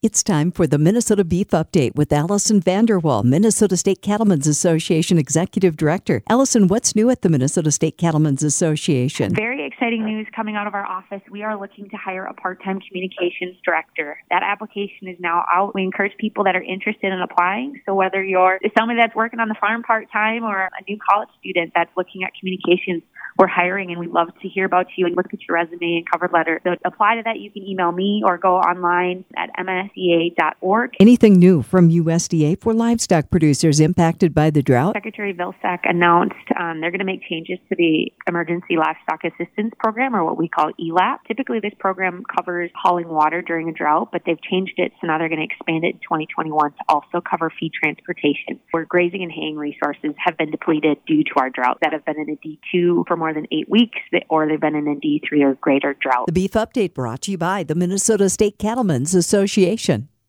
It's time for the Minnesota Beef Update with Allison Vanderwall, Minnesota State Cattlemen's Association Executive Director. Allison, what's new at the Minnesota State Cattlemen's Association? Very exciting news coming out of our office. We are looking to hire a part-time communications director. That application is now out. We encourage people that are interested in applying. So whether you're somebody that's working on the farm part-time or a new college student that's looking at communications, we're hiring and we'd love to hear about you and look at your resume and cover letter. So to apply to that, you can email me or go online at msda.org. Anything new from USDA for livestock producers impacted by the drought? Secretary Vilsack announced they're going to make changes to the Emergency Livestock Assistance Program, or what we call ELAP. Typically, this program covers hauling water during a drought, but they've changed it, so now they're going to expand it in 2021 to also cover feed transportation, where grazing and haying resources have been depleted due to our drought that have been in a D2 for more than 8 weeks, or they've been in a D3 or greater drought. The Beef Update brought to you by the Minnesota State Cattlemen's Association.